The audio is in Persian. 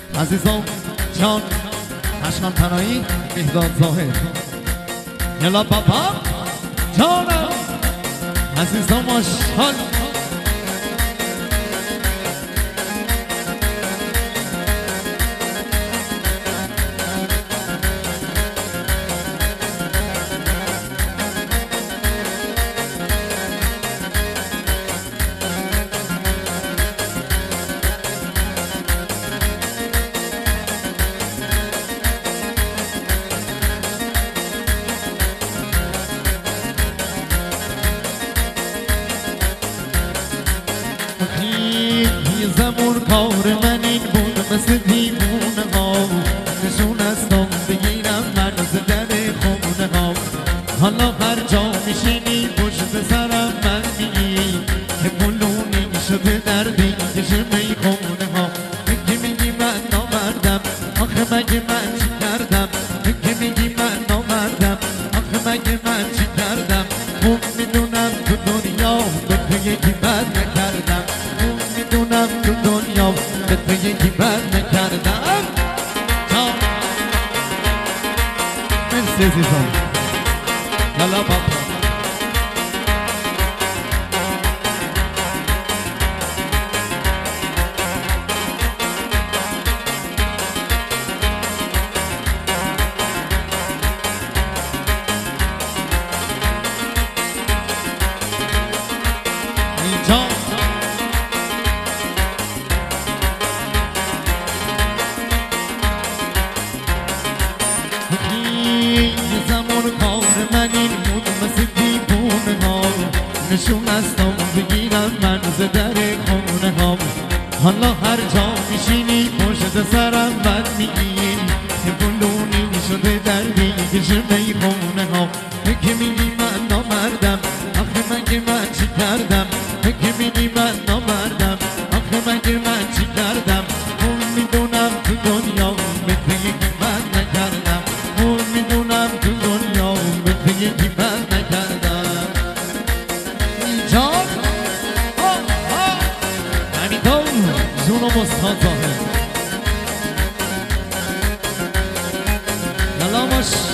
عزیزان جان عشقم تنایی مهداد ظاهر یلا بابا جانم عزیزان ماشاءالله زمون کار من این بود مثل دیوونه ها نشون استم بگیرم مرز در خونه ها حالا هر جا میشینی پشت سرم من میگی که پلونی شده دردی کشه میخونه ها که میگی من نامردم آخه مگه من چی کردم که میگی من نامردم آخه مگه من چی کردم خوب میدونم تو دنیا به تو یکی بد نکردم میدونم تو دنیا به تو یکی بد نکردم مرسی عزیزان یالا بابا اینجا زمان کار من این بود مثل دیوونه ها نشون استم بگیرم مرز در خونه ها حالا هر جا میشینی پشت سرم بد میگی که بلونی شده دردی کشه میخونه ها که میگی من نامردم آخه مگه من چی کردم که میگی من نامردم آخه مگه من چی کردم اون میدونم تو دنیا به تو یکی بد نکردم اون میدونم تو دنیا به تو یکی بد نکردم جان حمیدان جونم استاد ظاهر یلا باش